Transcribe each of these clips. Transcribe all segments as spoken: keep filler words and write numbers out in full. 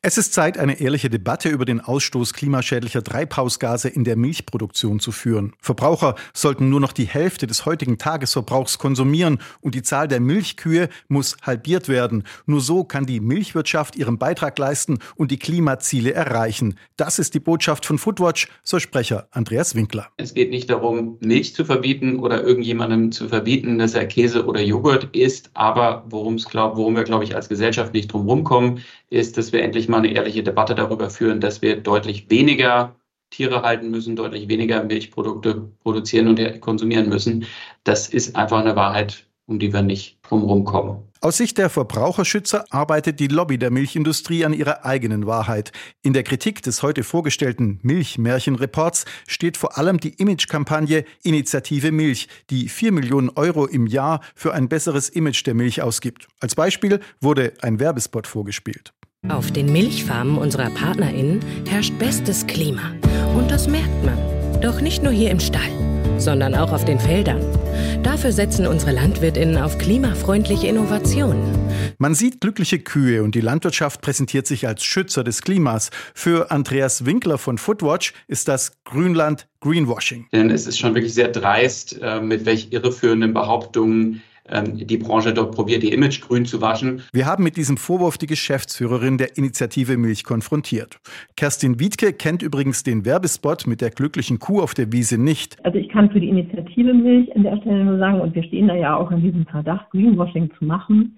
Es ist Zeit, eine ehrliche Debatte über den Ausstoß klimaschädlicher Treibhausgase in der Milchproduktion zu führen. Verbraucher sollten nur noch die Hälfte des heutigen Tagesverbrauchs konsumieren und die Zahl der Milchkühe muss halbiert werden. Nur so kann die Milchwirtschaft ihren Beitrag leisten und die Klimaziele erreichen. Das ist die Botschaft von Foodwatch, so Sprecher Andreas Winkler. Es geht nicht darum, Milch zu verbieten oder irgendjemandem zu verbieten, dass er Käse oder Joghurt isst. Aber worum es glaub, worum wir, glaube ich, als Gesellschaft nicht drum rumkommen, ist, dass wir endlich mal eine ehrliche Debatte darüber führen, dass wir deutlich weniger Tiere halten müssen, deutlich weniger Milchprodukte produzieren und konsumieren müssen. Das ist einfach eine Wahrheit, um die wir nicht drumherum kommen. Aus Sicht der Verbraucherschützer arbeitet die Lobby der Milchindustrie an ihrer eigenen Wahrheit. In der Kritik des heute vorgestellten Milchmärchenreports steht vor allem die Imagekampagne Initiative Milch, die vier Millionen Euro im Jahr für ein besseres Image der Milch ausgibt. Als Beispiel wurde ein Werbespot vorgespielt. Auf den Milchfarmen unserer PartnerInnen herrscht bestes Klima. Und das merkt man. Doch nicht nur hier im Stall, sondern auch auf den Feldern. Dafür setzen unsere LandwirtInnen auf klimafreundliche Innovationen. Man sieht glückliche Kühe und die Landwirtschaft präsentiert sich als Schützer des Klimas. Für Andreas Winkler von Foodwatch ist das Grünland Greenwashing. Denn es ist schon wirklich sehr dreist, mit welch irreführenden Behauptungen die Branche dort probiert, die Image grün zu waschen. Wir haben mit diesem Vorwurf die Geschäftsführerin der Initiative Milch konfrontiert. Kerstin Wiedke kennt übrigens den Werbespot mit der glücklichen Kuh auf der Wiese nicht. Also ich kann für die Initiative Milch an der Stelle nur sagen, und wir stehen da ja auch in diesem Verdacht, Greenwashing zu machen.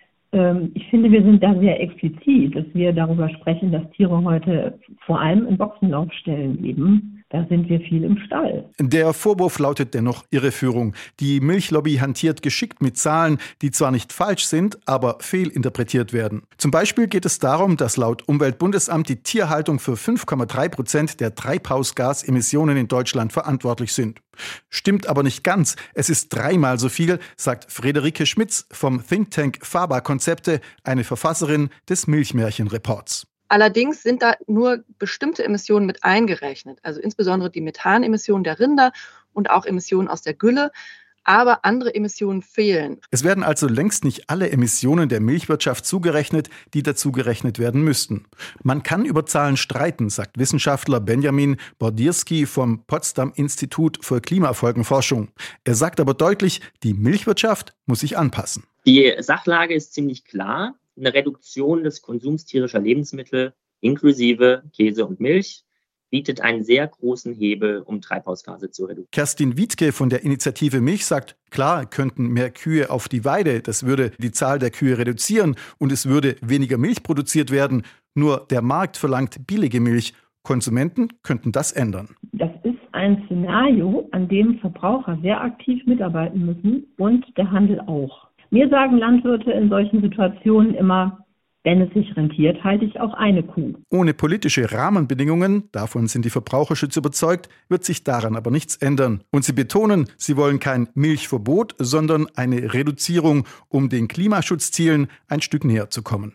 Ich finde, wir sind da sehr explizit, dass wir darüber sprechen, dass Tiere heute vor allem in Boxenlaufstellen leben. Da sind wir viel im Stall. Der Vorwurf lautet dennoch Irreführung. Die Milchlobby hantiert geschickt mit Zahlen, die zwar nicht falsch sind, aber fehlinterpretiert werden. Zum Beispiel geht es darum, dass laut Umweltbundesamt die Tierhaltung für fünf Komma drei Prozent der Treibhausgasemissionen in Deutschland verantwortlich sind. Stimmt aber nicht ganz. Es ist dreimal so viel, sagt Friederike Schmitz vom Think Tank Faber Konzepte, eine Verfasserin des Milchmärchenreports. Allerdings sind da nur bestimmte Emissionen mit eingerechnet, also insbesondere die Methanemissionen der Rinder und auch Emissionen aus der Gülle. Aber andere Emissionen fehlen. Es werden also längst nicht alle Emissionen der Milchwirtschaft zugerechnet, die dazugerechnet werden müssten. Man kann über Zahlen streiten, sagt Wissenschaftler Benjamin Bordierski vom Potsdam Institut für Klimafolgenforschung. Er sagt aber deutlich, die Milchwirtschaft muss sich anpassen. Die Sachlage ist ziemlich klar. Eine Reduktion des Konsums tierischer Lebensmittel inklusive Käse und Milch bietet einen sehr großen Hebel, um Treibhausgase zu reduzieren. Kerstin Wiedke von der Initiative Milch sagt, klar könnten mehr Kühe auf die Weide, das würde die Zahl der Kühe reduzieren und es würde weniger Milch produziert werden. Nur der Markt verlangt billige Milch. Konsumenten könnten das ändern. Das ist ein Szenario, an dem Verbraucher sehr aktiv mitarbeiten müssen und der Handel auch. Mir sagen Landwirte in solchen Situationen immer, wenn es sich rentiert, halte ich auch eine Kuh. Ohne politische Rahmenbedingungen, davon sind die Verbraucherschützer überzeugt, wird sich daran aber nichts ändern. Und sie betonen, sie wollen kein Milchverbot, sondern eine Reduzierung, um den Klimaschutzzielen ein Stück näher zu kommen.